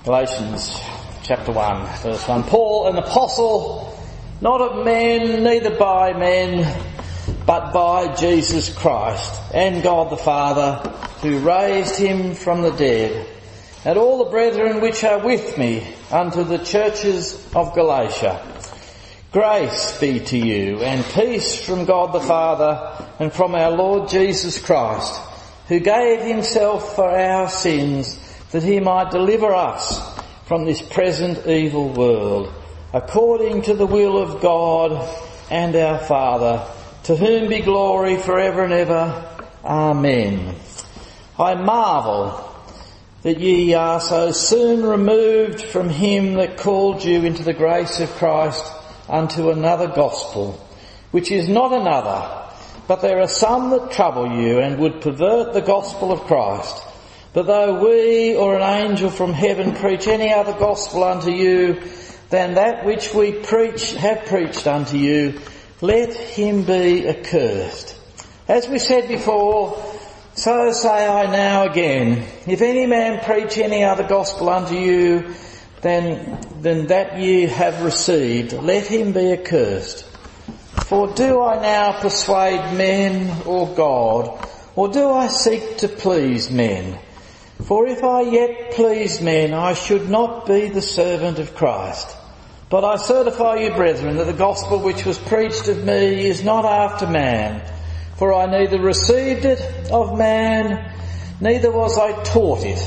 Galatians chapter 1, verse 1. Paul, an apostle, not of men, neither by men, but by Jesus Christ, and God the Father, who raised him from the dead, and all the brethren which are with me, unto the churches of Galatia. Grace be to you, and peace from God the Father, and from our Lord Jesus Christ, who gave himself for our sins, that he might deliver us from this present evil world, according to the will of God and our Father, to whom be glory forever and ever. Amen. I marvel that ye are so soon removed from him that called you into the grace of Christ unto another gospel, which is not another, but there are some that trouble you and would pervert the gospel of Christ. But though we or an angel from heaven preach any other gospel unto you than that which we have preached unto you, let him be accursed. As we said before, so say I now again, if any man preach any other gospel unto you than that ye have received, let him be accursed. For do I now persuade men or God, or do I seek to please men? For if I yet pleased men, I should not be the servant of Christ. But I certify you, brethren, that the gospel which was preached of me is not after man. For I neither received it of man, neither was I taught it,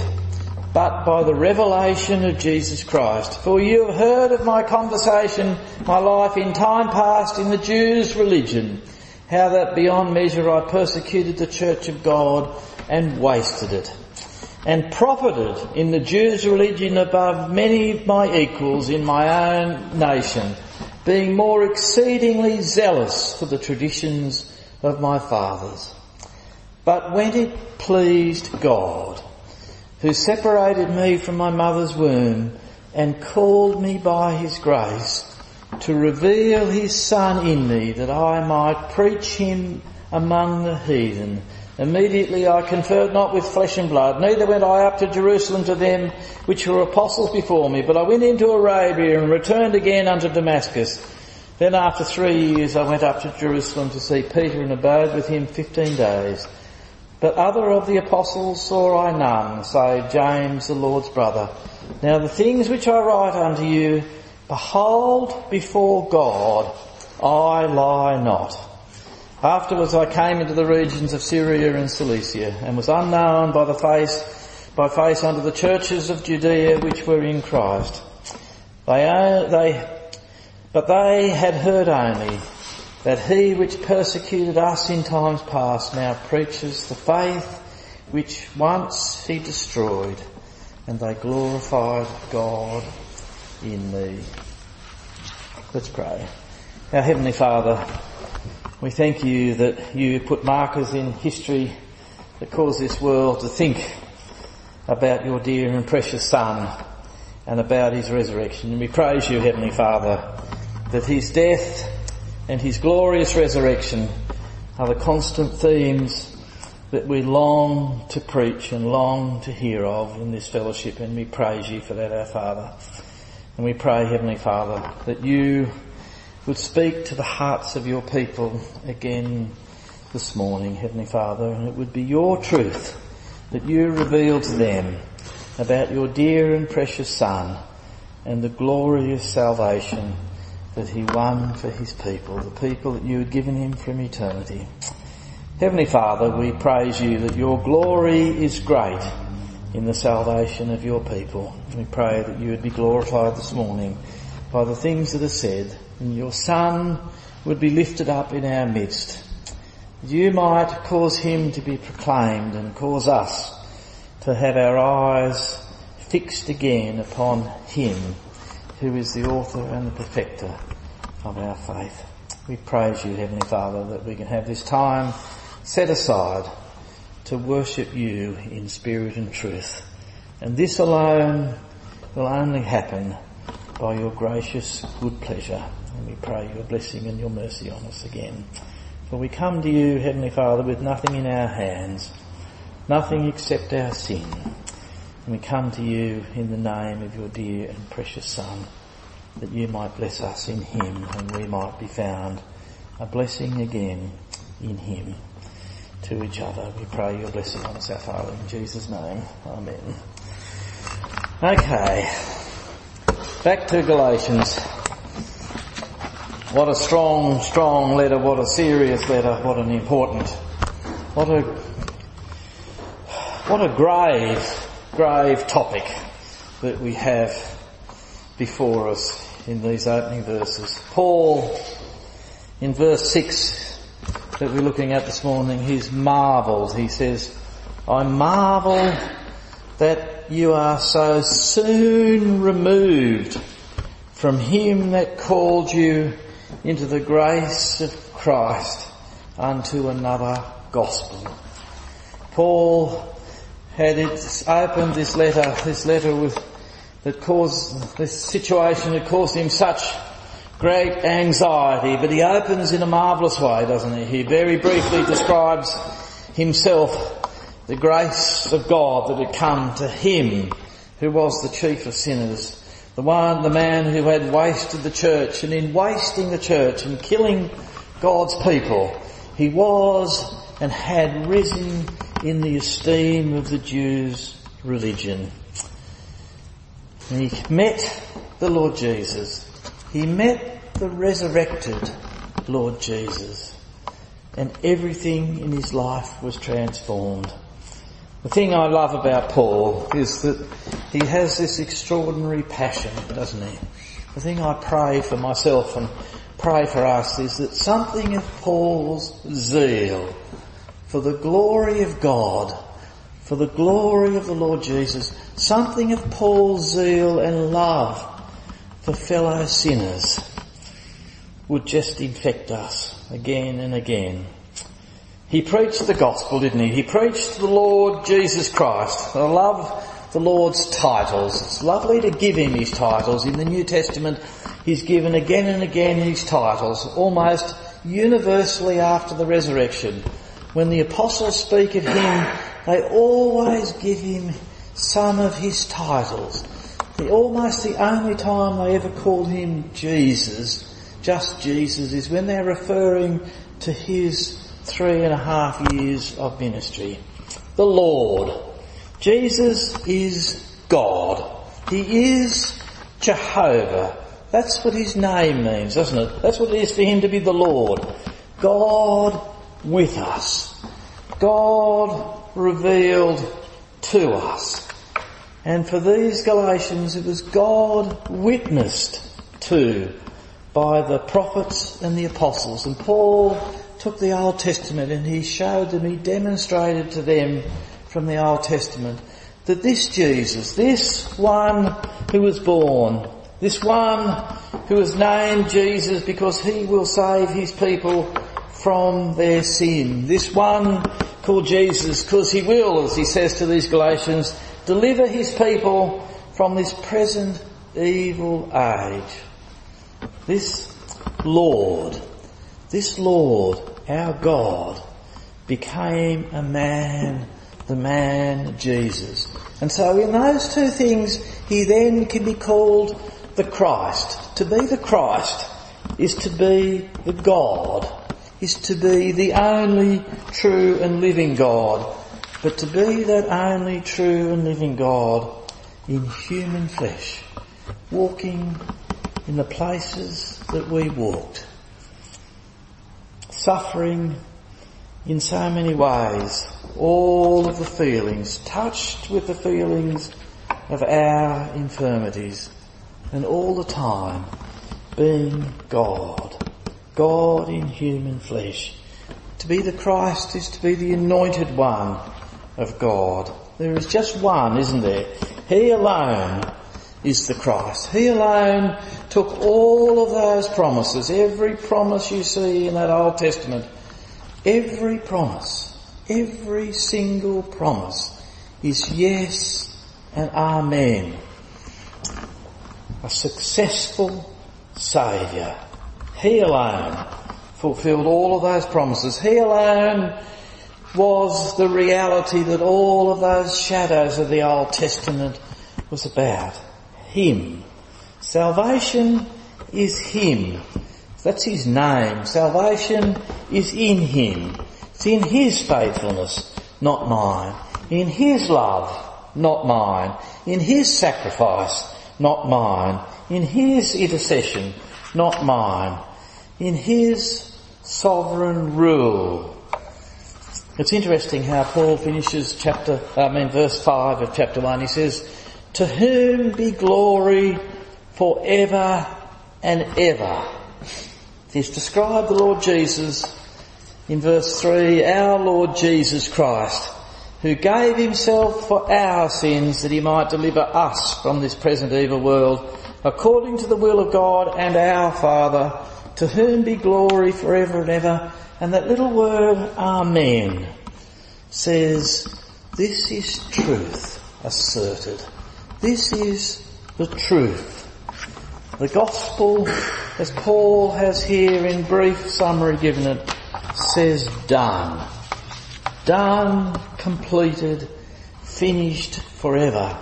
but by the revelation of Jesus Christ. For you have heard of my conversation, my life in time past in the Jews' religion, how that beyond measure I persecuted the church of God and wasted it, and profited in the Jews' religion above many of my equals in my own nation, being more exceedingly zealous for the traditions of my fathers. But when it pleased God, who separated me from my mother's womb and called me by his grace to reveal his Son in me, that I might preach him among the heathen, immediately I conferred not with flesh and blood, neither went I up to Jerusalem to them which were apostles before me, but I went into Arabia and returned again unto Damascus. Then after 3 years I went up to Jerusalem to see Peter and abode with him 15 days. But other of the apostles saw I none, save James the Lord's brother. Now the things which I write unto you, behold, before God I lie not. Afterwards I came into the regions of Syria and Cilicia, and was unknown by face unto the churches of Judea which were in Christ. But they had heard only that he which persecuted us in times past now preaches the faith which once he destroyed, and they glorified God in me. Let's pray. Our Heavenly Father, we thank you that you put markers in history that cause this world to think about your dear and precious Son and about his resurrection. And we praise you, Heavenly Father, that his death and his glorious resurrection are the constant themes that we long to preach and long to hear of in this fellowship. And we praise you for that, our Father. And we pray, Heavenly Father, that you would speak to the hearts of your people again this morning, Heavenly Father, and it would be your truth that you reveal to them about your dear and precious Son and the glorious salvation that he won for his people, the people that you had given him from eternity. Heavenly Father, we praise you that your glory is great in the salvation of your people. We pray that you would be glorified this morning by the things that are said, and your Son would be lifted up in our midst. You might cause him to be proclaimed and cause us to have our eyes fixed again upon him who is the author and the perfecter of our faith. We praise you, Heavenly Father, that we can have this time set aside to worship you in spirit and truth. And this alone will only happen by your gracious good pleasure. And we pray your blessing and your mercy on us again. For we come to you, Heavenly Father, with nothing in our hands, nothing except our sin. And we come to you in the name of your dear and precious Son, that you might bless us in him and we might be found a blessing again in him to each other. We pray your blessing on us, our Father, in Jesus' name. Amen. Okay, back to Galatians. What a strong letter, what a serious letter, what an important, what a grave topic that we have before us in these opening verses. Paul, in verse 6 that we're looking at this morning, he's marvelled. He says, I marvel that you are so soon removed from him that called you into the grace of Christ unto another gospel. Paul had opened this letter with this situation that caused him such great anxiety, but he opens in a marvellous way, doesn't he? He very briefly describes himself, the grace of God that had come to him, who was the chief of sinners, the man who had wasted the church, and in wasting the church and killing God's people, he was and had risen in the esteem of the Jews' religion. And he met the Lord Jesus. He met the resurrected Lord Jesus. And everything in his life was transformed. The thing I love about Paul is that he has this extraordinary passion, doesn't he? The thing I pray for myself and pray for us is that something of Paul's zeal for the glory of God, for the glory of the Lord Jesus, something of Paul's zeal and love for fellow sinners would just infect us again and again. He preached the gospel, didn't he? He preached the Lord Jesus Christ. I love the Lord's titles. It's lovely to give him his titles. In the New Testament, he's given again and again his titles, almost universally after the resurrection. When the apostles speak of him, they always give him some of his titles. Almost the only time they ever called him Jesus, just Jesus, is when they're referring to his 3.5 years of ministry. The Lord. Jesus is God. He is Jehovah. That's what his name means, doesn't it? That's what it is for him to be the Lord. God with us. God revealed to us. And for these Galatians, it was God witnessed to by the prophets and the apostles. And Paul took the Old Testament and he showed them, he demonstrated to them from the Old Testament that this Jesus, this one who was born, this one who is named Jesus because he will save his people from their sin, this one called Jesus because he will, as he says to these Galatians, deliver his people from this present evil age. This Lord, our God, became a man, the man Jesus. And so in those two things, he then can be called the Christ. To be the Christ is to be the God, is to be the only true and living God. But to be that only true and living God in human flesh, walking in the places that we walked, suffering in so many ways, all of the feelings, touched with the feelings of our infirmities, and all the time being God in human flesh. To be the Christ is to be the anointed one of God. There is just one, isn't there? He alone is the Christ. He alone took all of those promises, every promise you see in that Old Testament, every promise, every single promise is yes and amen. A successful Saviour. He alone fulfilled all of those promises. He alone was the reality that all of those shadows of the Old Testament was about. Him. Salvation is Him. That's His name. Salvation is in Him. It's in His faithfulness, not mine. In His love, not mine. In His sacrifice, not mine. In His intercession, not mine. In His sovereign rule. It's interesting how Paul finishes verse 5 of chapter 1. He says, "To whom be glory forever and ever." He's described the Lord Jesus in verse 3, our Lord Jesus Christ, who gave Himself for our sins that He might deliver us from this present evil world, according to the will of God and our Father, to whom be glory forever and ever. And that little word, Amen, says, this is truth asserted. This is the truth. The gospel, as Paul has here in brief summary given it, says done. Done, completed, finished forever.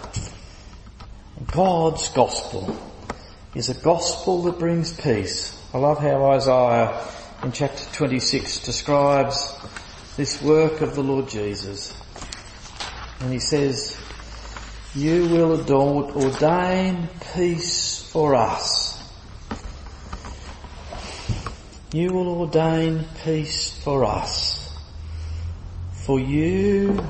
God's gospel is a gospel that brings peace. I love how Isaiah in chapter 26 describes this work of the Lord Jesus. And he says, "You will ordain peace for us." You will ordain peace for us. For you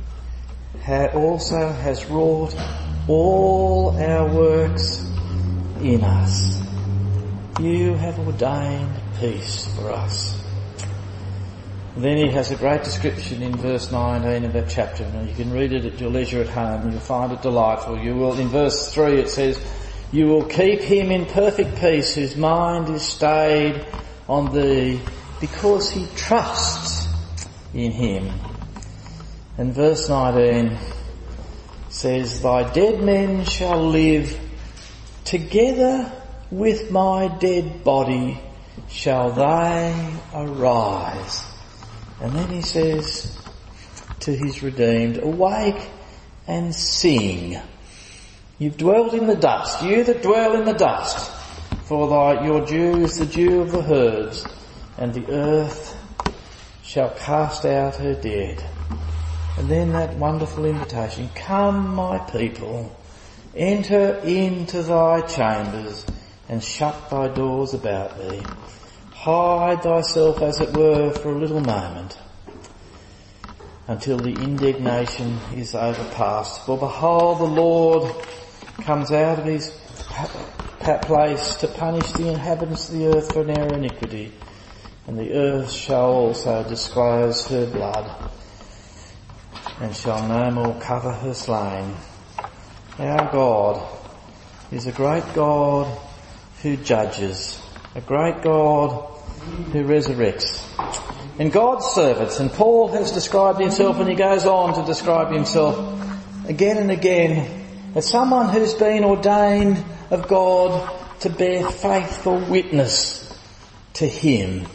also has wrought all our works in us. You have ordained peace for us. And then he has a great description in verse 19 of that chapter, and you can read it at your leisure at home and you'll find it delightful. In verse 3 it says, "You will keep him in perfect peace whose mind is stayed on thee, because he trusts in him." And verse 19 says, "Thy dead men shall live, together with my dead body shall they arise." And then he says to his redeemed, "Awake and sing. You've dwelt in the dust, you that dwell in the dust, for your dew is the dew of the herbs, and the earth shall cast out her dead." And then that wonderful invitation, "Come, my people, enter into thy chambers, and shut thy doors about thee. Hide thyself, as it were, for a little moment, until the indignation is overpast. For behold, the Lord comes out of his place to punish the inhabitants of the earth for their iniquity, and the earth shall also disclose her blood, and shall no more cover her slain." Our God is a great God who judges, a great God who resurrects. And God's servants, and Paul has described himself, and he goes on to describe himself again and again as someone who's been ordained of God to bear faithful witness to Him.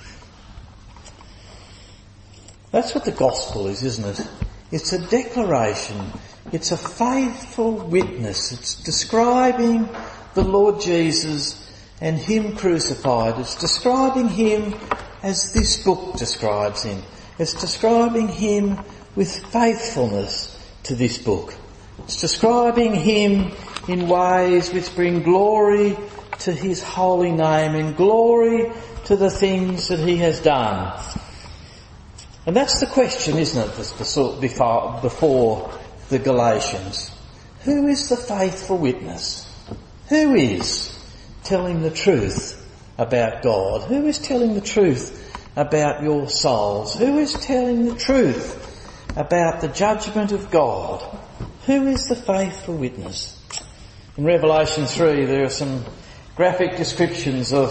That's what the gospel is, isn't it? It's a declaration. It's a faithful witness. It's describing the Lord Jesus and Him crucified. It's describing Him as this book describes Him. It's describing Him with faithfulness to this book. It's describing Him in ways which bring glory to His holy name and glory to the things that He has done. And that's the question, isn't it, that's before the Galatians. Who is the faithful witness? Who is telling the truth about God? Who is telling the truth about your souls? Who is telling the truth about the judgment of God? Who is the faithful witness? In Revelation 3 there are some graphic descriptions of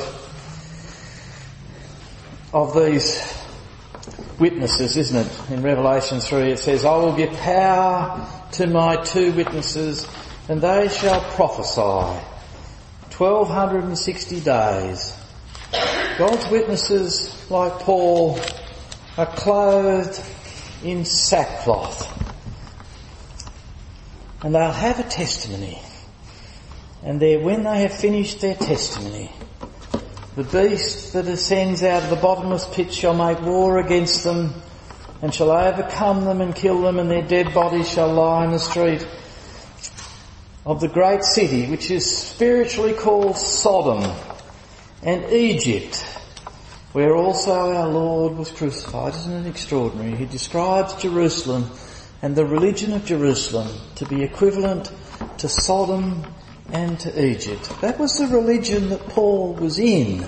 these witnesses, isn't it? In Revelation 3 it says, "I will give power to my 2 witnesses, and they shall prophesy 1260 days." God's witnesses, like Paul, are clothed in sackcloth. And they'll have a testimony. And when they have finished their testimony, the beast that ascends out of the bottomless pit shall make war against them and shall overcome them and kill them, and their dead bodies shall lie in the street of the great city, which is spiritually called Sodom and Egypt, where also our Lord was crucified. Isn't it extraordinary? He describes Jerusalem and the religion of Jerusalem to be equivalent to Sodom and to Egypt. That was the religion that Paul was in.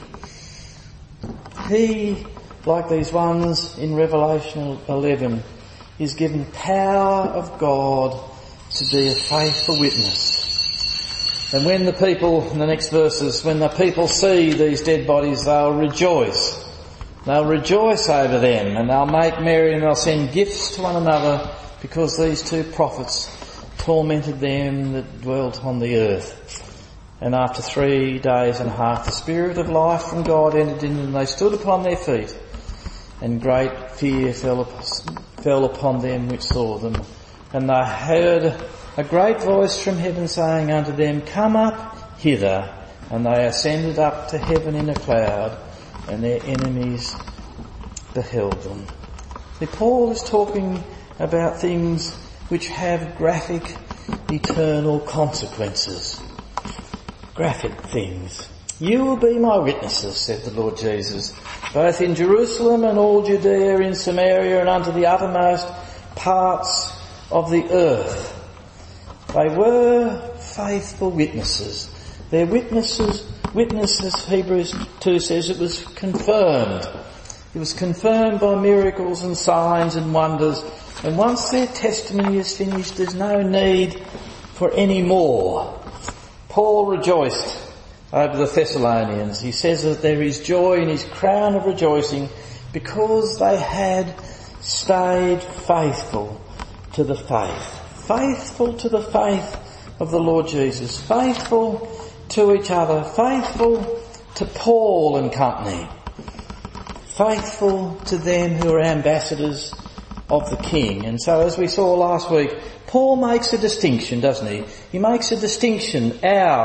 He, like these ones in Revelation 11, is given power of God to be a faithful witness. And when the people, in the next verses, when the people see these dead bodies, they'll rejoice. They'll rejoice over them, and they'll make merry, and they'll send gifts to one another, because these two prophets tormented them that dwelt on the earth. And after 3 days and a half, the Spirit of life from God entered in them, and they stood upon their feet, and great fear fell upon them which saw them. And they heard a great voice from heaven saying unto them, Come up hither. And they ascended up to heaven in a cloud, and their enemies beheld them. See, Paul is talking about things which have graphic, eternal consequences. Graphic things. You will be my witnesses, said the Lord Jesus, both in Jerusalem and all Judea, in Samaria, and unto the uttermost parts of the earth. They were faithful witnesses. Their witnesses, Hebrews 2 says, it was confirmed. It was confirmed by miracles and signs and wonders. And once their testimony is finished, there's no need for any more. Paul rejoiced over the Thessalonians. He says that there is joy in his crown of rejoicing because they had stayed faithful to the faith. Faithful to the faith of the Lord Jesus. Faithful to each other. Faithful to Paul and company. Faithful to them who are ambassadors of the King. And so, as we saw last week, Paul makes a distinction, doesn't he? He makes a distinction,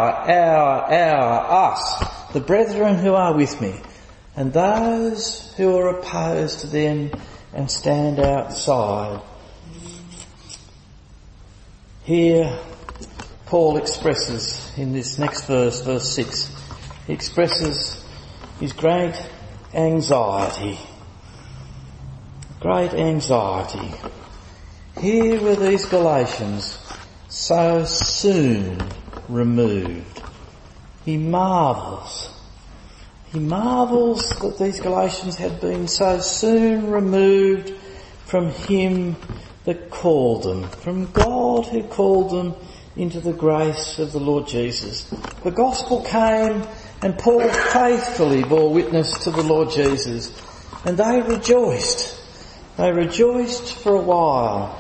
us, the brethren who are with me, and those who are opposed to them and stand outside. Here, Paul expresses, in this next verse, verse 6, he expresses his great anxiety. Great anxiety. Here were these Galatians so soon removed. He marvels that these Galatians had been so soon removed from him that called them, from God who called them into the grace of the Lord Jesus. The gospel came and Paul faithfully bore witness to the Lord Jesus, and they rejoiced. They rejoiced for a while.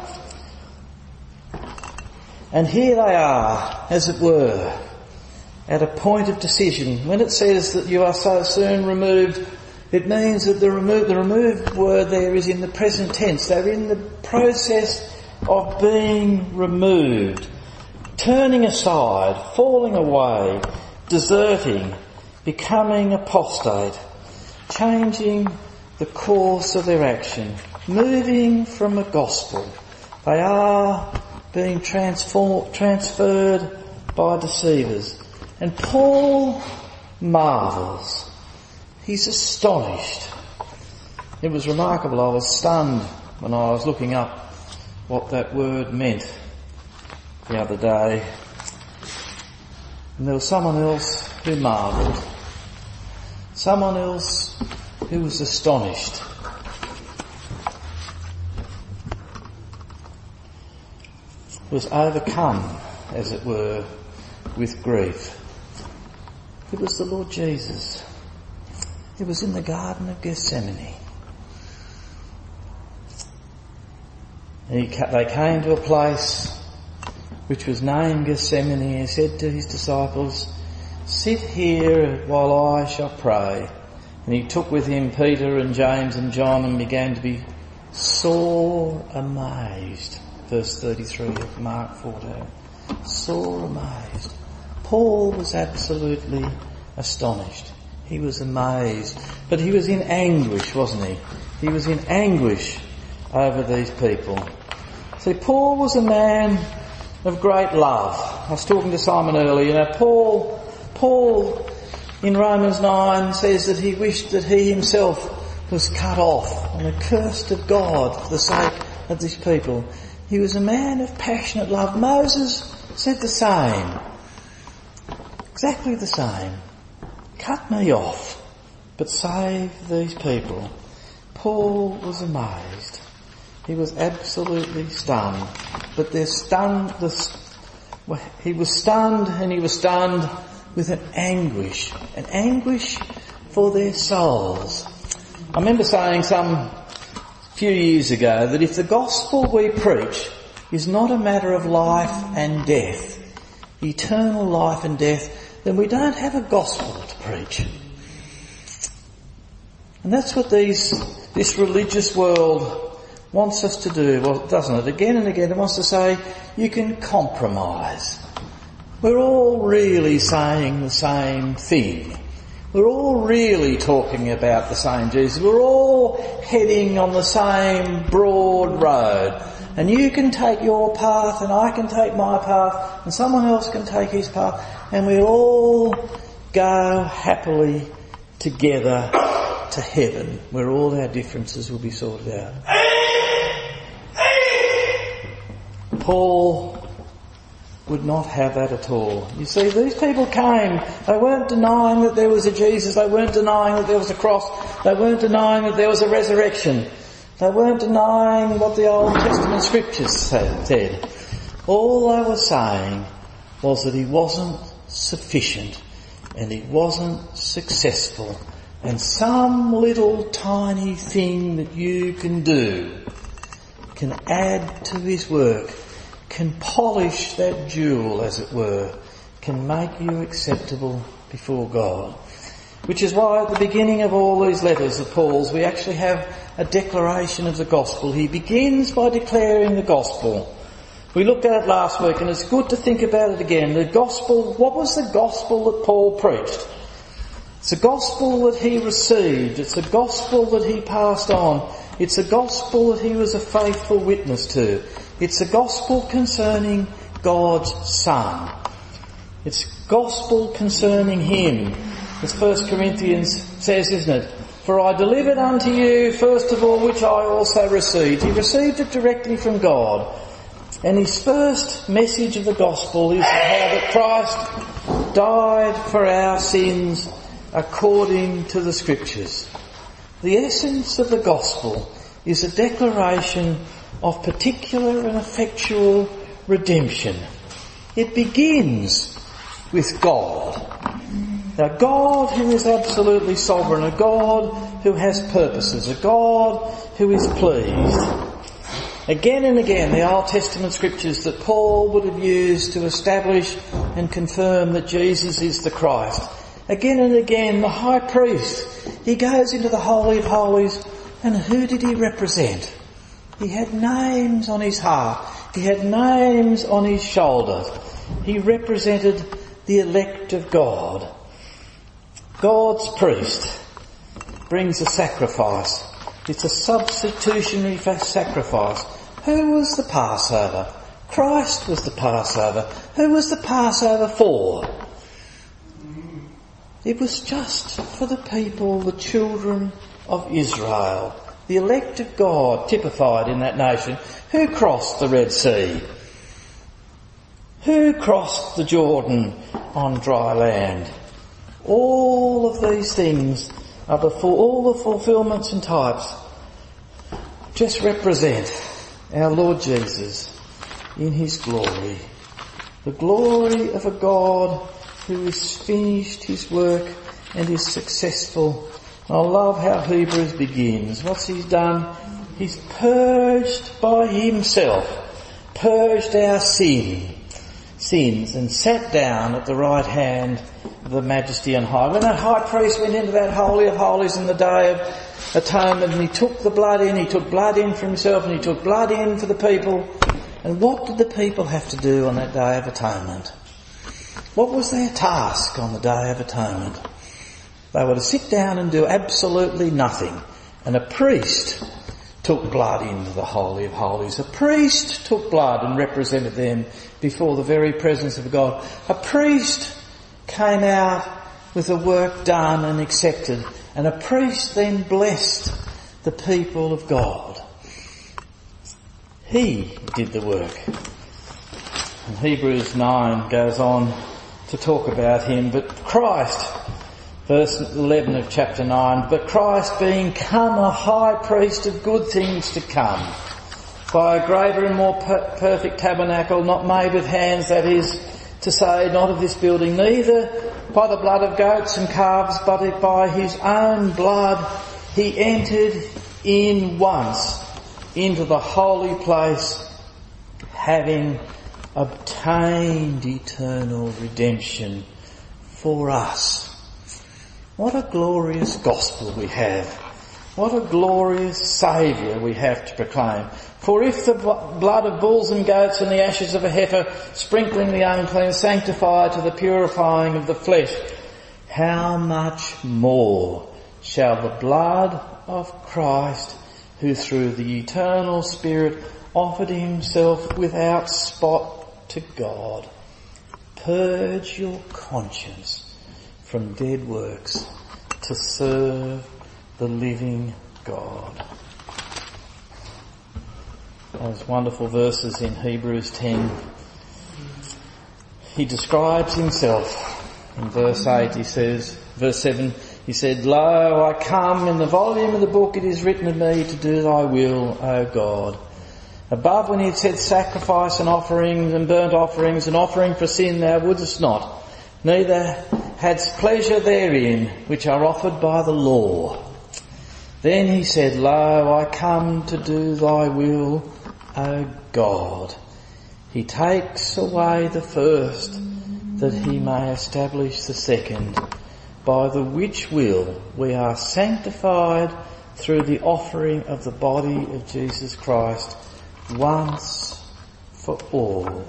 And here they are, as it were, at a point of decision. When it says that you are so soon removed, it means that the removed word there is in the present tense. They're in the process of being removed, turning aside, falling away, deserting, becoming apostate, changing the course of their action, moving from the gospel. They are being transferred by deceivers. And Paul marvels. He's astonished. It was remarkable. I was stunned when I was looking up what that word meant the other day. And there was someone else who marvelled. Someone else who was astonished. Was overcome, as it were, with grief. It was the Lord Jesus. It was in the Garden of Gethsemane. They came to a place which was named Gethsemane, and he said to his disciples, "Sit here while I shall pray." And he took with him Peter and James and John and began to be sore amazed. Verse 33 of Mark 14. Sore amazed. Paul was absolutely astonished. He was amazed. But he was in anguish, wasn't he? He was in anguish over these people. See, Paul was a man of great love. I was talking to Simon earlier. Paul in Romans 9 says that he wished that he himself was cut off and accursed of God for the sake of these people. He was a man of passionate love. Moses said the same. Exactly the same. Cut me off, but save these people. Paul was amazed. He was absolutely stunned. But he was stunned and he was stunned with an anguish for their souls. I remember saying some few years ago that if the gospel we preach is not a matter of life and death, eternal life and death, then we don't have a gospel to preach. And that's what this religious world wants us to do, well, doesn't it? Again and again it wants to say, you can compromise. We're all really saying the same thing. We're all really talking about the same Jesus. We're all heading on the same broad road. And you can take your path and I can take my path and someone else can take his path and we'll all go happily together to heaven where all our differences will be sorted out. Paul would not have that at all. You see, these people came, they weren't denying that there was a Jesus, they weren't denying that there was a cross, they weren't denying that there was a resurrection, they weren't denying what the Old Testament scriptures said. All they were saying was that he wasn't sufficient and he wasn't successful, and some little tiny thing that you can do can add to his work, can polish that jewel, as it were, can make you acceptable before God. Which is why at the beginning of all these letters of Paul's we actually have a declaration of the gospel. He begins by declaring the gospel. We looked at it last week and it's good to think about it again. The gospel, what was the gospel that Paul preached? It's a gospel that he received. It's a gospel that he passed on. It's a gospel that he was a faithful witness to. It's a gospel concerning God's Son. It's gospel concerning him. As 1 Corinthians says, isn't it? For I delivered unto you, first of all, which I also received. He received it directly from God. And his first message of the gospel is how that Christ died for our sins according to the scriptures. The essence of the gospel is a declaration of particular and effectual redemption. It begins with God. A God who is absolutely sovereign, a God who has purposes, a God who is pleased. Again and again, the Old Testament scriptures that Paul would have used to establish and confirm that Jesus is the Christ. Again and again, the high priest, he goes into the Holy of Holies, and who did he represent? He had names on his heart. He had names on his shoulders. He represented the elect of God. God's priest brings a sacrifice. It's a substitutionary sacrifice. Who was the Passover? Christ was the Passover. Who was the Passover for? It was just for the people, the children of Israel, the elect of God typified in that nation. Who crossed the Red Sea? Who crossed the Jordan on dry land? All of these things are all the fulfilments and types just represent our Lord Jesus in his glory. The glory of a God who has finished his work and is successful. I love how Hebrews begins. What's he done? He's purged by himself, purged our sins and sat down at the right hand of the Majesty on high. When that high priest went into that Holy of Holies in the day atonement, and he took the blood in, he took blood in for himself, and he took blood in for the people. And what did the people have to do on that Day of Atonement? What was their task on the Day of Atonement? They were to sit down and do absolutely nothing. And a priest took blood into the Holy of Holies. A priest took blood and represented them before the very presence of God. A priest came out with the work done and accepted. And a priest then blessed the people of God. He did the work. And Hebrews 9 goes on to talk about him. But Christ, verse 11 of chapter 9, but Christ being come a high priest of good things to come, by a greater and more perfect tabernacle, not made with hands, that is to say, not of this building, neither by the blood of goats and calves, but by his own blood he entered in once into the holy place, having obtained eternal redemption for us. What a glorious gospel we have. What a glorious Saviour we have to proclaim. For if the blood of bulls and goats and the ashes of a heifer, sprinkling the unclean, sanctify to the purifying of the flesh, how much more shall the blood of Christ, who through the eternal Spirit offered himself without spot to God, purge your conscience from dead works to serve the living God. Those wonderful verses in Hebrews 10. He describes himself in verse 8. He says, verse 7, he said, Lo, I come, in the volume of the book it is written of me to do thy will, O God. Above, when he had said sacrifice and offerings and burnt offerings and offering for sin thou wouldest not, neither hadst pleasure therein, which are offered by the law. Then he said, Lo, I come to do thy will, O God. He takes away the first, that he may establish the second, by the which will we are sanctified through the offering of the body of Jesus Christ once for all.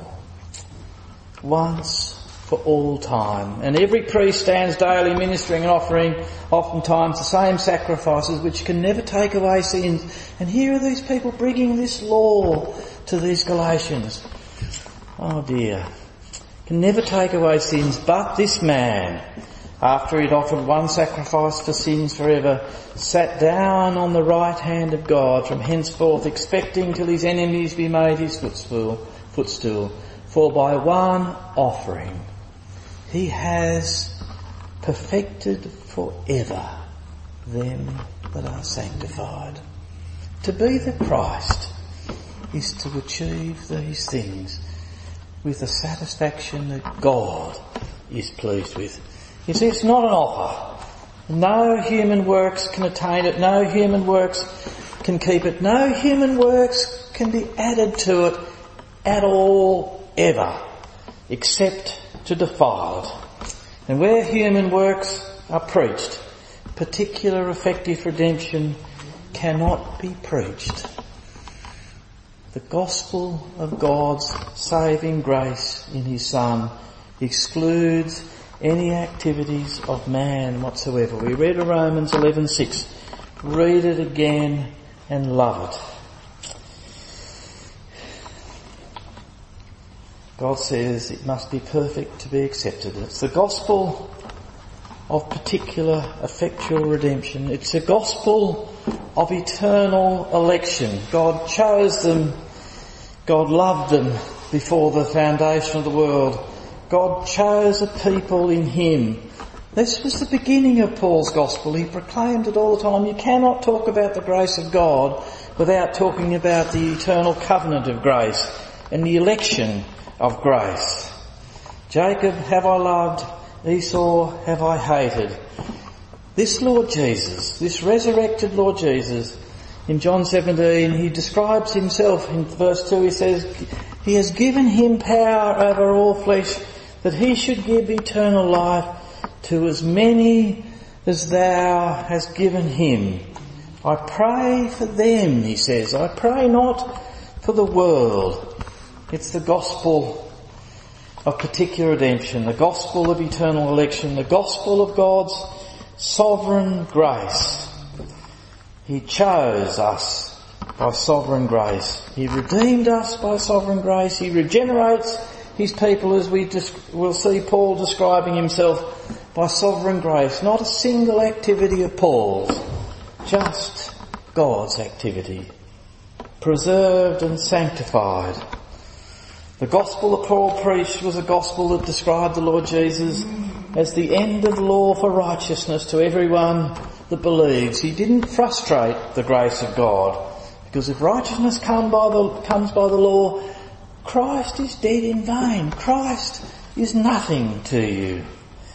Once for all time. And every priest stands daily ministering and offering oftentimes the same sacrifices which can never take away sins. And here are these people bringing this law to these Galatians. Oh dear. Can never take away sins, but this man, after he'd offered one sacrifice for sins forever, sat down on the right hand of God from henceforth, expecting till his enemies be made his footstool. For by one offering he has perfected forever them that are sanctified. To be the Christ is to achieve these things with the satisfaction that God is pleased with. You see, it's not an offer. No human works can attain it. No human works can keep it. No human works can be added to it at all, ever, except to defile it. And where human works are preached, particular effective redemption cannot be preached. The gospel of God's saving grace in his Son excludes any activities of man whatsoever. We read Romans 11:6. Read it again and love it. God says it must be perfect to be accepted. It's the gospel of particular effectual redemption. It's a gospel of eternal election. God chose them. God loved them before the foundation of the world. God chose a people in him. This was the beginning of Paul's gospel. He proclaimed it all the time. You cannot talk about the grace of God without talking about the eternal covenant of grace and the election of grace. Jacob have I loved, Esau have I hated. This Lord Jesus, this resurrected Lord Jesus, in John 17, he describes himself in verse 2. He says, he has given him power over all flesh, that he should give eternal life to as many as thou hast given him. I pray for them, he says. I pray not for the world. It's the gospel of particular redemption, the gospel of eternal election, the gospel of God's sovereign grace. He chose us by sovereign grace. He redeemed us by sovereign grace. He regenerates his people, as we'll see Paul describing himself, by sovereign grace. Not a single activity of Paul's, just God's activity. Preserved and sanctified. The gospel that Paul preached was a gospel that described the Lord Jesus as the end of the law for righteousness to everyone that believes. He didn't frustrate the grace of God, because if righteousness comes by the law, Christ is dead in vain. Christ is nothing to you.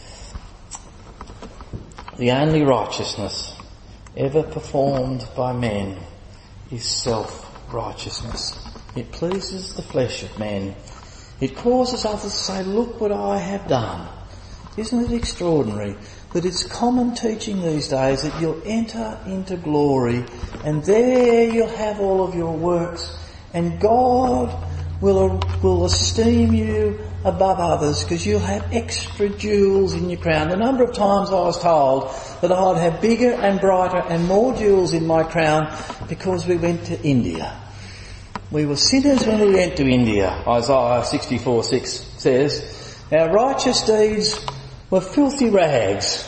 The only righteousness ever performed by men is self-righteousness. It pleases the flesh of men. It causes others to say, look what I have done. Isn't it extraordinary that it's common teaching these days that you'll enter into glory and there you'll have all of your works and God will esteem you above others because you'll have extra jewels in your crown. The number of times I was told that I'd have bigger and brighter and more jewels in my crown because we went to India. We were sinners when we went to India. Isaiah 64:6 says, our righteous deeds were filthy rags.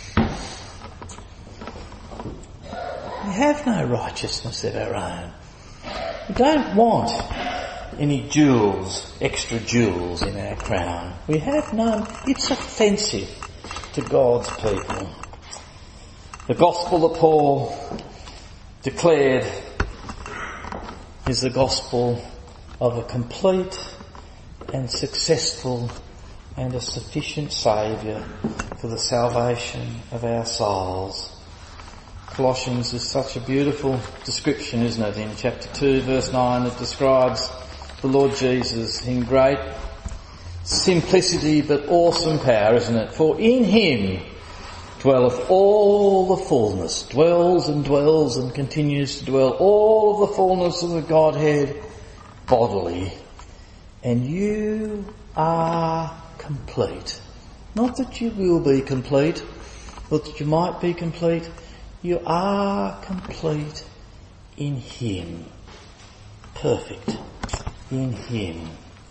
We have no righteousness of our own. We don't want any jewels, extra jewels in our crown. We have none. It's offensive to God's people. The gospel that Paul declared is the gospel of a complete and successful and a sufficient Saviour for the salvation of our souls. Colossians is such a beautiful description, isn't it, in chapter 2 verse 9, it describes the Lord Jesus in great simplicity but awesome power, isn't it? For in him dwelleth all the fullness, dwells and continues to dwell, all of the fullness of the Godhead bodily. And you are complete. Not that you will be complete, but that you might be complete. You are complete in him. Perfect in him.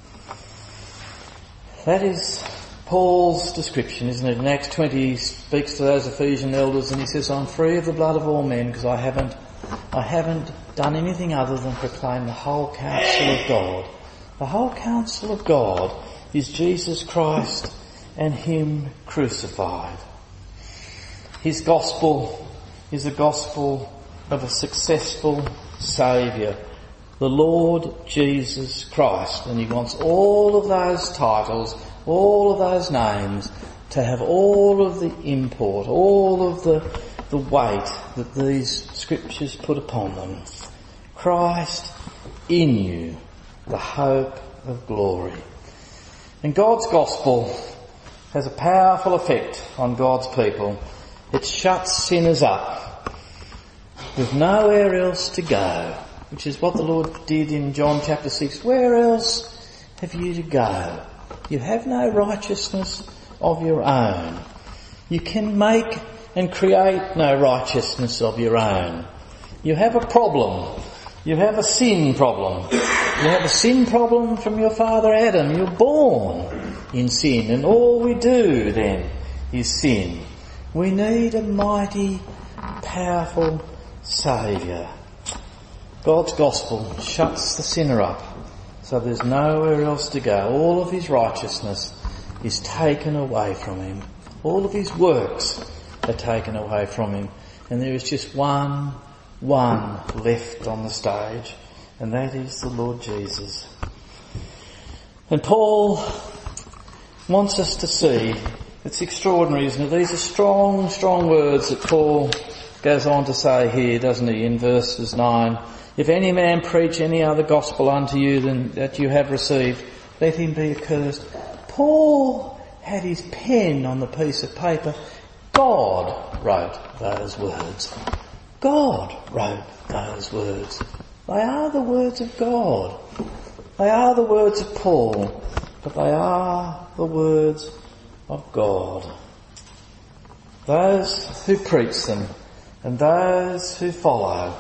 That is Paul's description, isn't it? In Acts 20 he speaks to those Ephesian elders and he says, I'm free of the blood of all men because I haven't done anything other than proclaim the whole counsel of God. The whole counsel of God is Jesus Christ and him crucified. His gospel is the gospel of a successful Saviour, the Lord Jesus Christ. And he wants all of those titles, all of those names to have all of the import, all of the weight that these scriptures put upon them. Christ in you, the hope of glory. And God's gospel has a powerful effect on God's people. It shuts sinners up with nowhere else to go, which is what the Lord did in John chapter 6. Where else have you to go? You have no righteousness of your own. You can make and create no righteousness of your own. You have a problem. You have a sin problem. You have a sin problem from your father Adam. You're born in sin, and all we do then is sin. We need a mighty, powerful Saviour. God's gospel shuts the sinner up, so there's nowhere else to go. All of his righteousness is taken away from him. All of his works are taken away from him. And there is just one left on the stage, and that is the Lord Jesus. And Paul wants us to see, it's extraordinary, isn't it? These are strong, strong words that Paul goes on to say here, doesn't he, in verses 9. If any man preach any other gospel unto you than that you have received, let him be accursed. Paul had his pen on the piece of paper. God wrote those words. God wrote those words. They are the words of God. They are the words of Paul, but they are the words of God. Those who preach them and those who follow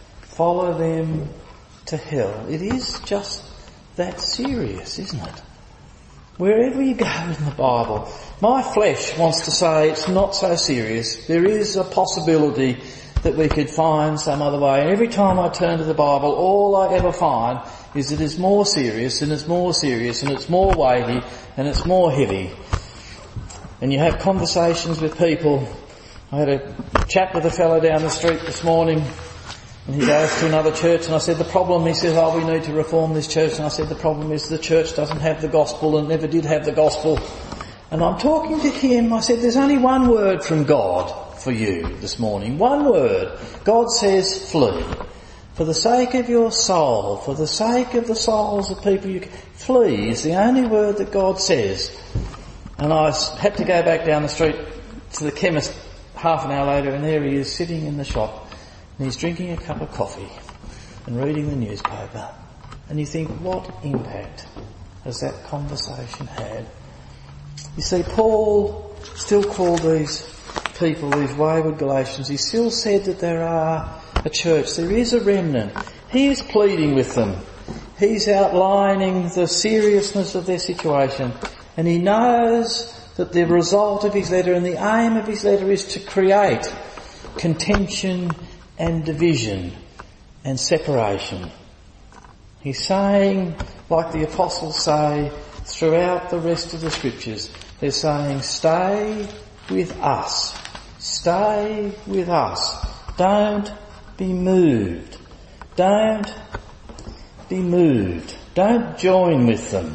them to hell. It is just that serious, isn't it? Wherever you go in the Bible, my flesh wants to say it's not so serious. There is a possibility that we could find some other way. And every time I turn to the Bible, all I ever find is it is more serious and it's more serious and it's more weighty and it's more heavy. And you have conversations with people. I had a chat with a fellow down the street this morning, and he goes to another church, and I said, the problem, he says, we need to reform this church. And I said, the problem is the church doesn't have the gospel and never did have the gospel. And I'm talking to him, I said, there's only one word from God for you this morning. One word. God says, flee. For the sake of your soul, for the sake of the souls of people, flee is the only word that God says. And I had to go back down the street to the chemist half an hour later, and there he is sitting in the shop, and he's drinking a cup of coffee and reading the newspaper. And you think, what impact has that conversation had? You see, Paul still called these people, these wayward Galatians, he still said that there are a church, there is a remnant. He is pleading with them. He's outlining the seriousness of their situation, and he knows that the result of his letter and the aim of his letter is to create contention and division and separation. He's saying, like the apostles say throughout the rest of the scriptures, they're saying, stay with us. Stay with us. Don't be moved. Don't be moved. Don't join with them.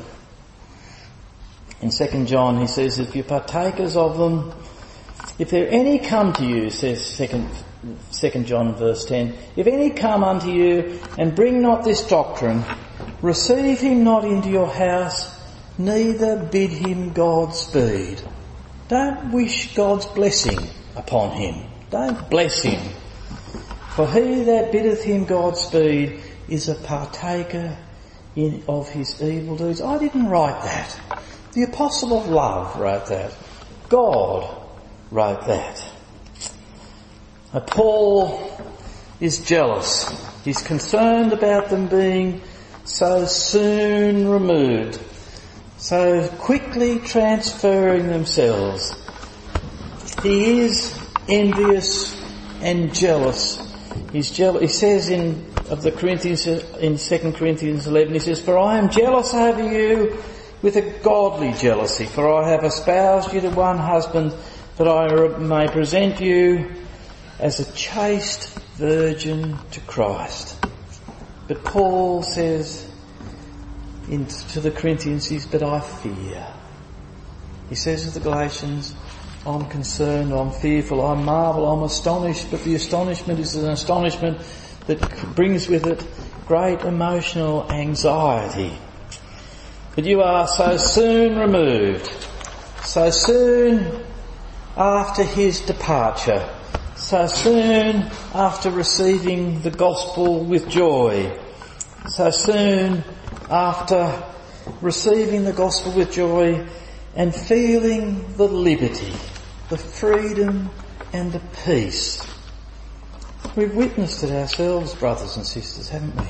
In 2 John he says, if you're partakers of them, if there any come to you, says 2 John verse 10, if any come unto you and bring not this doctrine, receive him not into your house, neither bid him Godspeed. Don't wish God's blessing upon him. Don't bless him. For he that biddeth him Godspeed is a partaker of his evil deeds. I didn't write that. The Apostle of Love wrote that. God wrote that. Paul is jealous. He's concerned about them being so soon removed, so quickly transferring themselves. He is envious and jealous. He's jealous. He says in 2 Corinthians 11, he says, for I am jealous over you with a godly jealousy, for I have espoused you to one husband, that I may present you as a chaste virgin to Christ. But Paul says to the Corinthians, but I fear. He says to the Galatians, I'm concerned, I'm fearful, I marvel, I'm astonished, but the astonishment is an astonishment that brings with it great emotional anxiety. But you are so soon removed, so soon after his departure, so soon after receiving the gospel with joy, so soon after receiving the gospel with joy and feeling the liberty, the freedom and the peace. We've witnessed it ourselves, brothers and sisters, haven't we?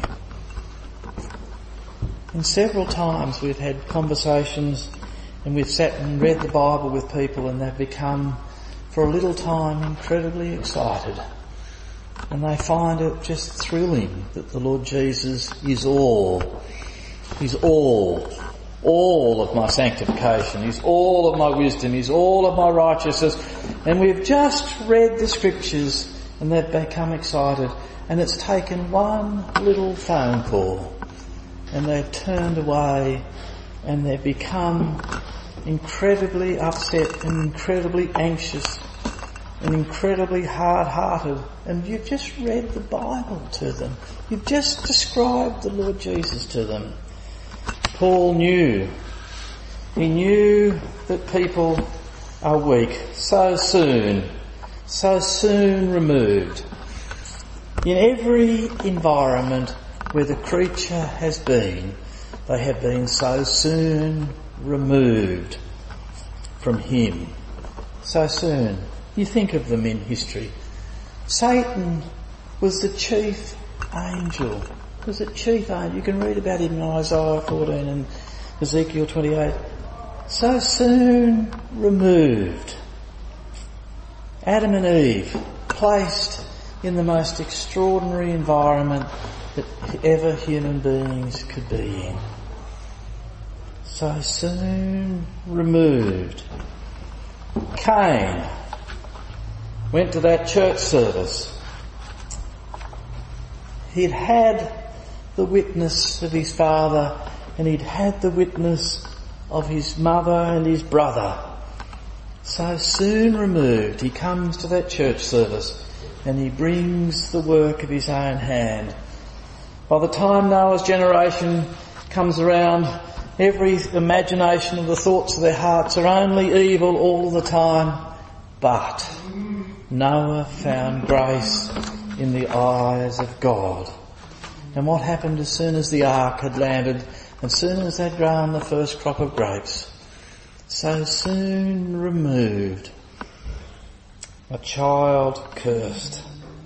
And several times we've had conversations and we've sat and read the Bible with people, and they've become, for a little time, incredibly excited. And they find it just thrilling that the Lord Jesus is all. He's all of my sanctification. He's all of my wisdom. He's all of my righteousness. And we've just read the scriptures and they've become excited. And it's taken one little phone call and they've turned away and they've become incredibly upset and incredibly anxious and incredibly hard-hearted. And you've just read the Bible to them. You've just described the Lord Jesus to them. Paul knew. He knew that people are weak so soon removed. In every environment where the creature has been, they have been so soon removed from him. So soon. You think of them in history. Satan was the chief angel. Was the chief angel. You can read about him in Isaiah 14 and Ezekiel 28. So soon removed. Adam and Eve, placed in the most extraordinary environment that ever human beings could be in. So soon removed. Cain went to that church service. He'd had the witness of his father, and he'd had the witness of his mother and his brother. So soon removed, he comes to that church service and he brings the work of his own hand. By the time Noah's generation comes around, every imagination of the thoughts of their hearts are only evil all the time. But Noah found grace in the eyes of God. And what happened as soon as the ark had landed, as soon as they'd grown the first crop of grapes? So soon removed. A child cursed.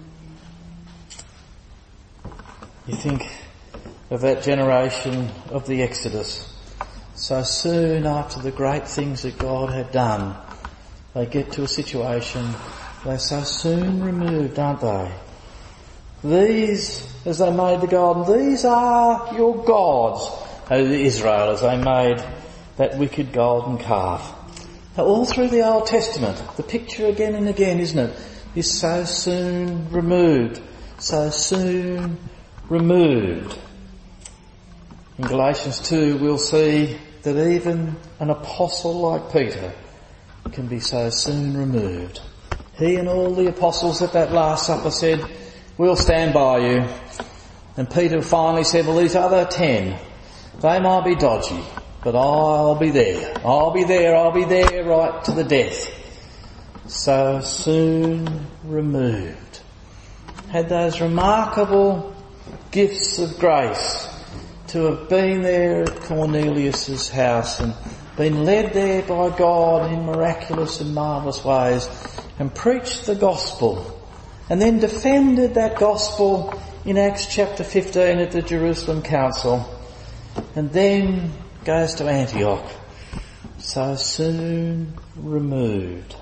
You think of that generation of the Exodus. So soon after the great things that God had done, they get to a situation, they're so soon removed, aren't they? These, as they made the golden, these are your gods, O Israel, as they made that wicked golden calf. Now, all through the Old Testament, the picture again and again, isn't it, is so soon removed, so soon removed. In Galatians 2 we'll see that even an apostle like Peter can be so soon removed. He and all the apostles at that Last Supper said, we'll stand by you. And Peter finally said, well, these other 10, they might be dodgy, but I'll be there. I'll be there right to the death. So soon removed. Had those remarkable gifts of grace to have been there at Cornelius's house and been led there by God in miraculous and marvellous ways and preached the gospel and then defended that gospel in Acts chapter 15 at the Jerusalem Council, and then goes to Antioch, so soon removed.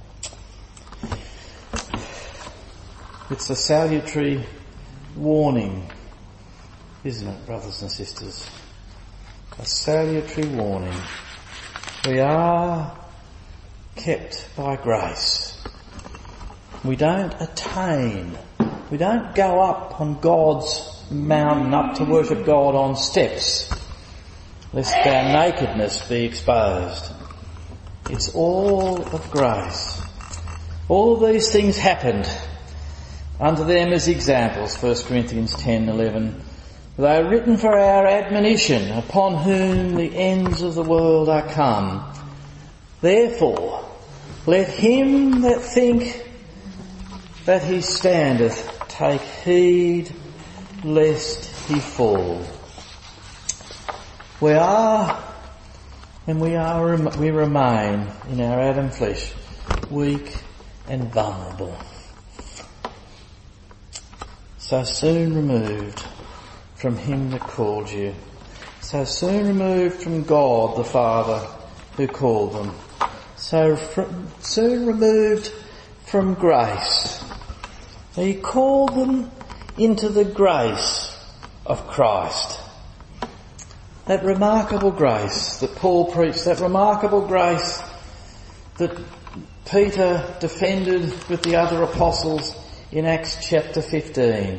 It's a salutary warning, isn't it, brothers and sisters? A salutary warning. We are kept by grace. We don't attain. We don't go up on God's mountain, up to worship God on steps, lest our nakedness be exposed. It's all of grace. All of these things happened unto them as examples, 1 Corinthians 10:11. They are written for our admonition, upon whom the ends of the world are come. Therefore, let him that think that he standeth take heed lest he fall. We are, and we remain in our Adam flesh, weak and vulnerable. So soon removed from him that called you. So soon removed from God the Father who called them. So soon removed from grace. He called them into the grace of Christ. That remarkable grace that Paul preached, that remarkable grace that Peter defended with the other apostles in Acts chapter 15.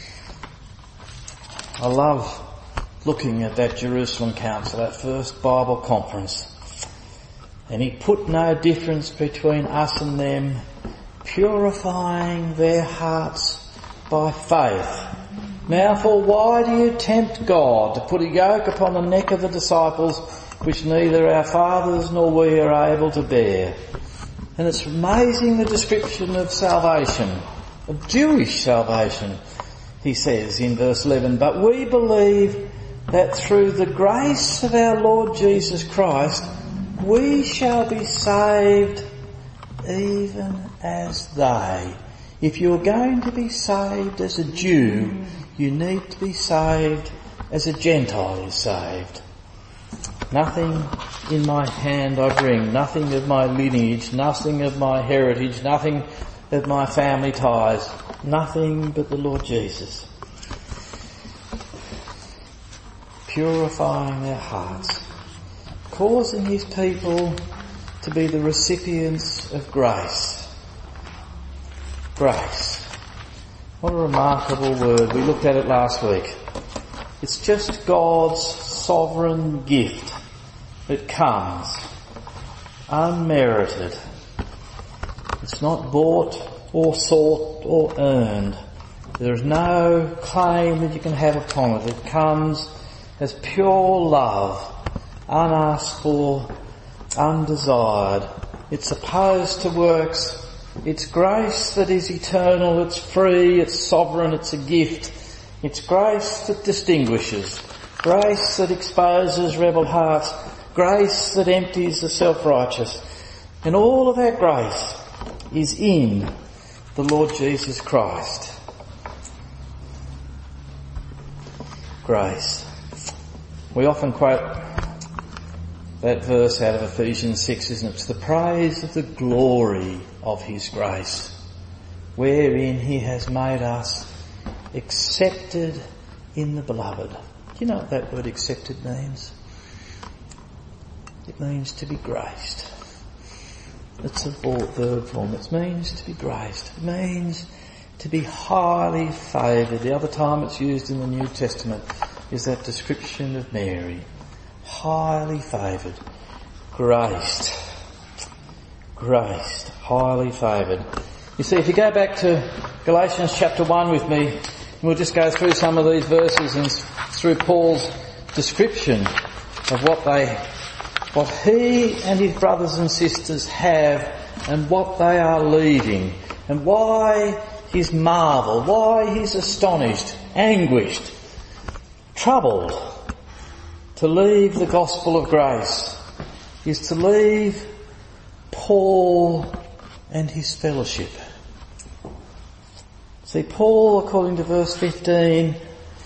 I love looking at that Jerusalem Council, that first Bible conference. And he put no difference between us and them, purifying their hearts by faith. Now for why do you tempt God to put a yoke upon the neck of the disciples which neither our fathers nor we are able to bear? And it's amazing the description of salvation, of Jewish salvation. he says in verse 11, but we believe that through the grace of our Lord Jesus Christ, we shall be saved even as they. If you're going to be saved as a Jew, you need to be saved as a Gentile is saved. Nothing in my hand I bring, nothing of my lineage, nothing of my heritage, nothing of my family ties, nothing but the Lord Jesus. Purifying their hearts, causing his people to be the recipients of grace. Grace. What a remarkable word. We looked at it last week. It's just God's sovereign gift that comes unmerited. It's not bought or sought or earned. There's no claim that you can have upon it. It comes as pure love, unasked for, undesired. It's opposed to works. It's grace that is eternal, it's free, it's sovereign, it's a gift. It's grace that distinguishes, grace that exposes rebel hearts, grace that empties the self-righteous. And all of that grace is in the Lord Jesus Christ. Grace. We often quote that verse out of Ephesians 6, isn't it? To the praise of the glory of his grace, wherein he has made us accepted in the beloved. Do you know what that word accepted means? It means to be graced. It's a verb form. It means to be graced. It means to be highly favoured. The other time it's used in the New Testament is that description of Mary. Highly favoured. Graced. Graced. Highly favoured. You see, if you go back to Galatians chapter 1 with me, and we'll just go through some of these verses and through Paul's description of what he and his brothers and sisters have and what they are leaving and why he's marvelled, why he's astonished, anguished, troubled. To leave the gospel of grace is to leave Paul and his fellowship. See, Paul, according to verse 15,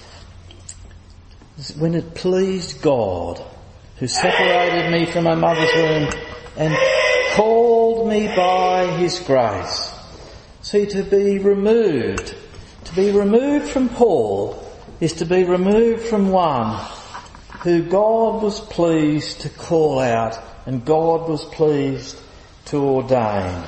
when it pleased God, who separated me from my mother's womb and called me by his grace. See, to be removed from Paul is to be removed from one who God was pleased to call out and God was pleased to ordain.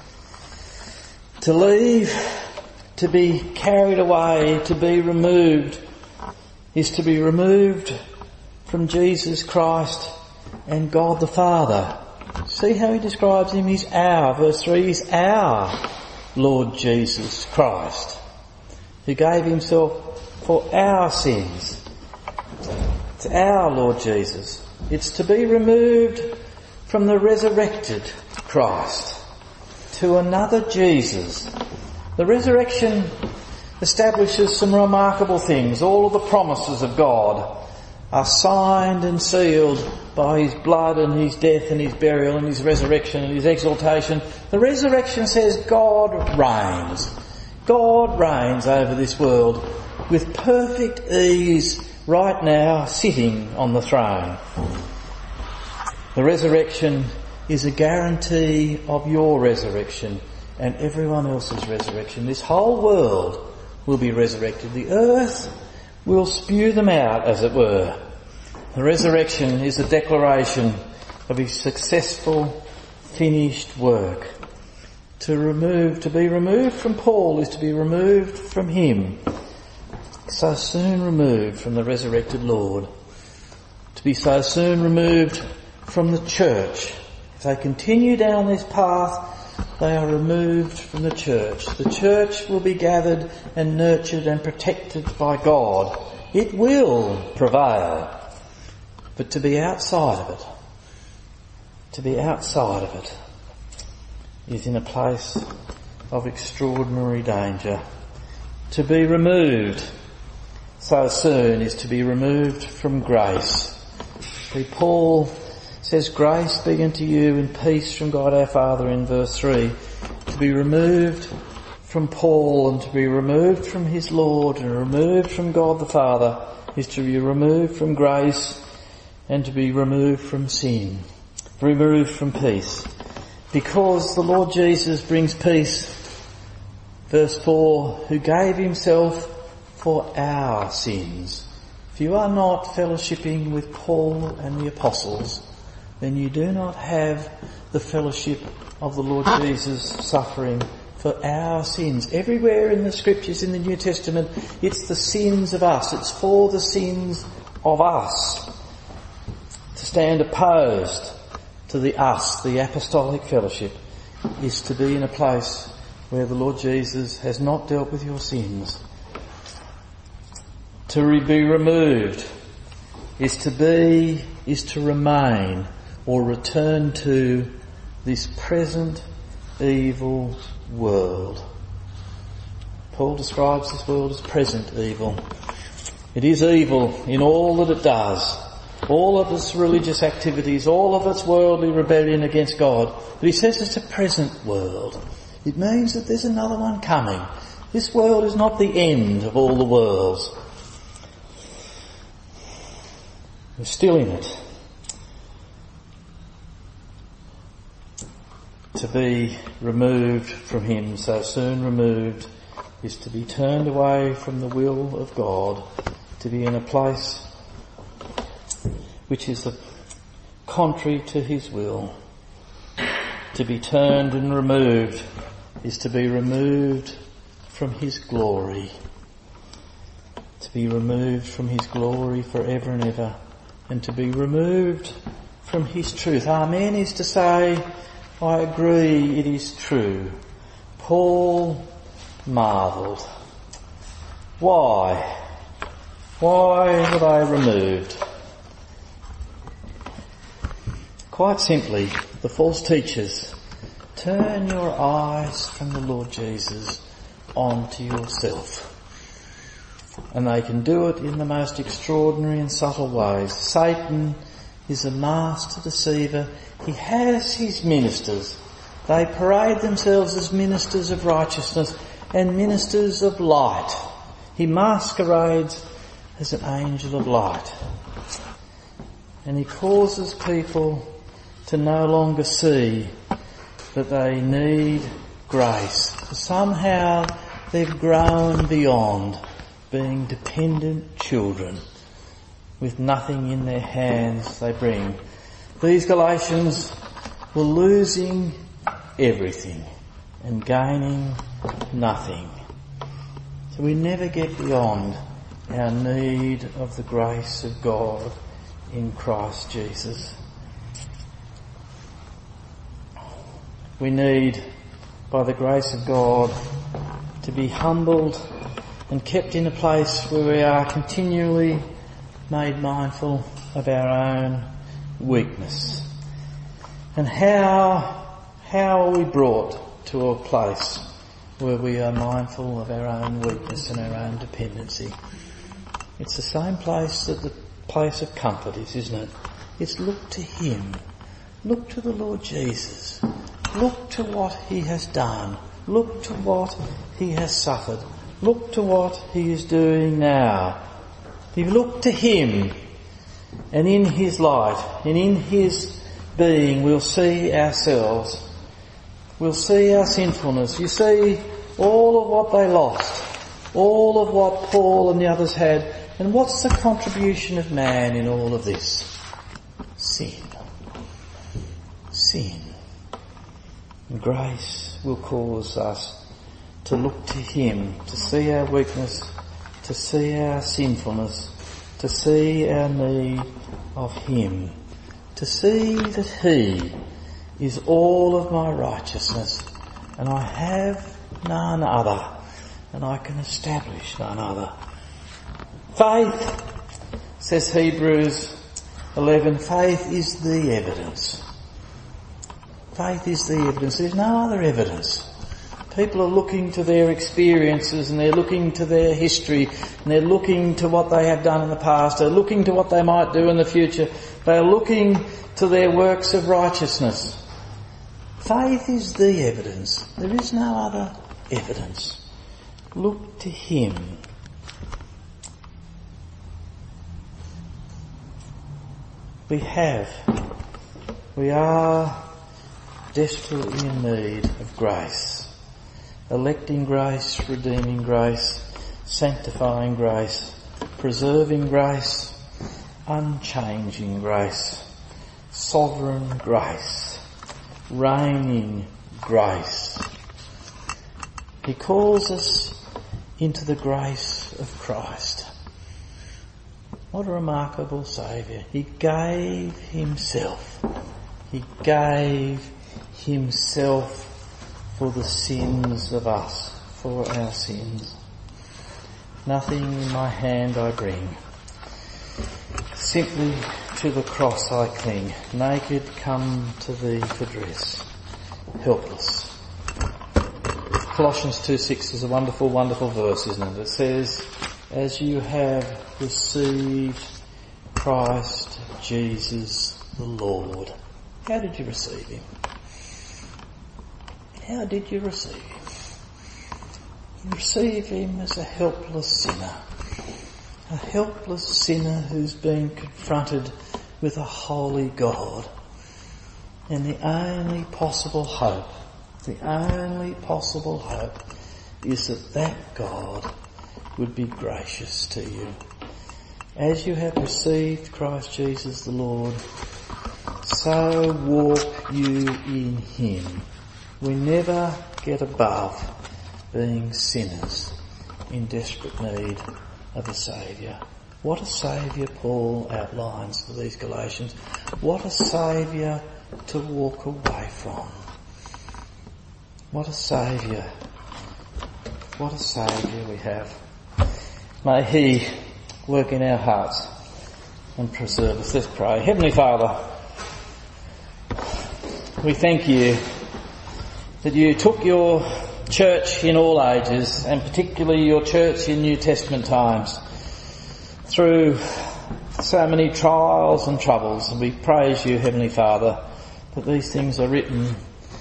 To leave, to be carried away, to be removed, is to be removed from Jesus Christ and God the Father. See how he describes him? He's our, verse 3, he's our Lord Jesus Christ, who gave himself for our sins. It's our Lord Jesus. It's to be removed from the resurrected Christ to another Jesus. The resurrection establishes some remarkable things. All of the promises of God are signed and sealed by his blood and his death and his burial and his resurrection and his exaltation. The resurrection says God reigns. God reigns over this world with perfect ease right now, sitting on the throne. The resurrection is a guarantee of your resurrection and everyone else's resurrection. This whole world will be resurrected. The earth will spew them out, as it were. The resurrection is a declaration of his successful, finished work. To be removed from Paul is to be removed from him. So soon removed from the resurrected Lord. To be so soon removed from the church. If they continue down this path, they are removed from the church. The church will be gathered and nurtured and protected by God. It will prevail. But to be outside of it, is in a place of extraordinary danger. to be removed so soon is to be removed from grace. Paul says, grace be unto you and peace from God our Father in verse 3. To be removed from Paul and to be removed from his Lord and removed from God the Father is to be removed from grace and to be removed from sin, removed from peace. Because the Lord Jesus brings peace, verse 4, who gave himself for our sins. If you are not fellowshipping with Paul and the apostles, then you do not have the fellowship of the Lord Jesus suffering for our sins. Everywhere in the scriptures in the New Testament, it's the sins of us. It's for the sins of us. To stand opposed to the us, the apostolic fellowship, is to be in a place where the Lord Jesus has not dealt with your sins. To be removed is to remain or return to this present evil world. Paul describes this world as present evil. It is evil in all that it does, all of its religious activities, all of its worldly rebellion against God. But he says it's a present world. It means that there's another one coming. This world is not the end of all the worlds. We're still in it. To be removed from him, so soon removed, is to be turned away from the will of God, to be in a place which is the contrary to his will. To be turned and removed is to be removed from his glory. To be removed from his glory forever and ever. And to be removed from his truth. Amen is to say, I agree, it is true. Paul marvelled. Why? Why were they removed? Quite simply, the false teachers turn your eyes from the Lord Jesus onto yourself. And they can do it in the most extraordinary and subtle ways. Satan is a master deceiver. He has his ministers. They parade themselves as ministers of righteousness and ministers of light. He masquerades as an angel of light. And he causes people to no longer see that they need grace. Somehow they've grown beyond being dependent children with nothing in their hands they bring. These Galatians were losing everything and gaining nothing. So we never get beyond our need of the grace of God in Christ Jesus. We need, by the grace of God, to be humbled and kept in a place where we are continually made mindful of our own weakness. And how are we brought to a place where we are mindful of our own weakness and our own dependency? It's the same place that the place of comfort is, isn't it? It's look to him. Look to the Lord Jesus. Look to what he has done. Look to what he has suffered. Look to what he is doing now. If you look to him, and in his light, and in his being, we'll see ourselves. We'll see our sinfulness. You see all of what they lost, all of what Paul and the others had, and what's the contribution of man in all of this? Sin. Sin. And grace will cause us to look to him, to see our weakness, to see our sinfulness, to see our need of him, to see that he is all of my righteousness, and I have none other, and I can establish none other. Faith, says Hebrews 11, faith is the evidence. Faith is the evidence. There's no other evidence. People are looking to their experiences and they're looking to their history and they're looking to what they have done in the past. They're looking to what they might do in the future. They're looking to their works of righteousness. Faith is the evidence. There is no other evidence. Look to Him. We are desperately in need of grace. Electing grace, redeeming grace, sanctifying grace, preserving grace, unchanging grace, sovereign grace, reigning grace. He calls us into the grace of Christ. What a remarkable Saviour. He gave Himself. He gave Himself for the sins of us, for our sins. Nothing in my hand I bring. Simply to the cross I cling. Naked come to Thee for dress. Helpless. Colossians 2:6 is a wonderful, wonderful verse, isn't it? It says, as you have received Christ Jesus the Lord. How did you receive Him? How did you receive Him? You receive Him as a helpless sinner. A helpless sinner who's been confronted with a holy God. And the only possible hope is that God would be gracious to you. As you have received Christ Jesus the Lord, so walk you in Him. We never get above being sinners in desperate need of a Saviour. What a Saviour Paul outlines for these Galatians. What a Saviour to walk away from. What a Saviour. What a Saviour we have. May He work in our hearts and preserve us. Let's pray. Heavenly Father, we thank You that You took Your church in all ages, and particularly Your church in New Testament times, through so many trials and troubles. And we praise You, Heavenly Father, that these things are written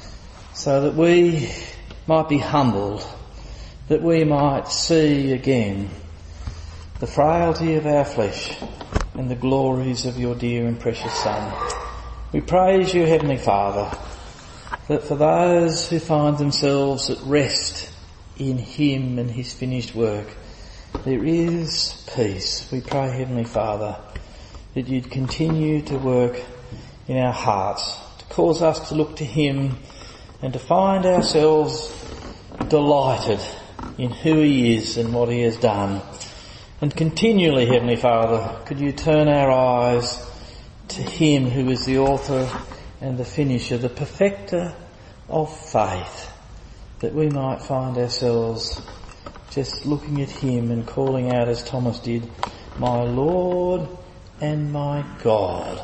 so that we might be humbled, that we might see again the frailty of our flesh and the glories of Your dear and precious Son. We praise You, Heavenly Father, that for those who find themselves at rest in Him and His finished work, there is peace. We pray, Heavenly Father, that You'd continue to work in our hearts, to cause us to look to Him and to find ourselves delighted in who He is and what He has done. And continually, Heavenly Father, could You turn our eyes to Him who is the author and the finisher, the perfecter of faith, that we might find ourselves just looking at Him and calling out as Thomas did, my Lord and my God.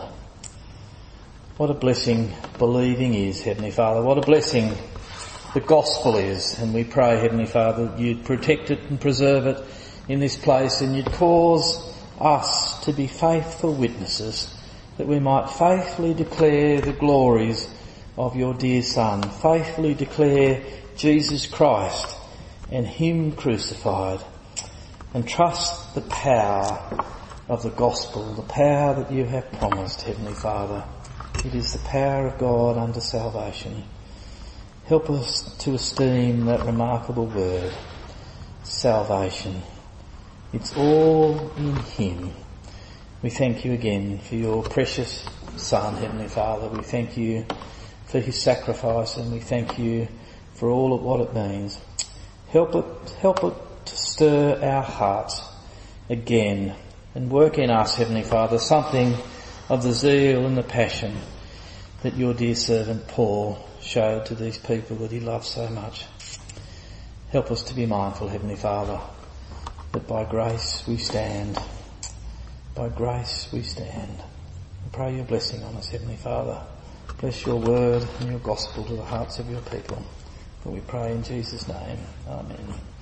What a blessing believing is, Heavenly Father. What a blessing the gospel is. And we pray, Heavenly Father, that You'd protect it and preserve it in this place, and You'd cause us to be faithful witnesses, that we might faithfully declare the glories of Your dear Son, faithfully declare Jesus Christ and Him crucified, and trust the power of the gospel, the power that You have promised, Heavenly Father. It is the power of God unto salvation. Help us to esteem that remarkable word, salvation. It's all in Him. We thank You again for Your precious Son, Heavenly Father. We thank You for His sacrifice, and we thank You for all of what it means. Help it to stir our hearts again and work in us, Heavenly Father, something of the zeal and the passion that Your dear servant Paul showed to these people that he loved so much. Help us to be mindful, Heavenly Father, that by grace we stand. By grace we stand. We pray Your blessing on us, Heavenly Father. Bless Your word and Your gospel to the hearts of Your people. For we pray in Jesus' name. Amen.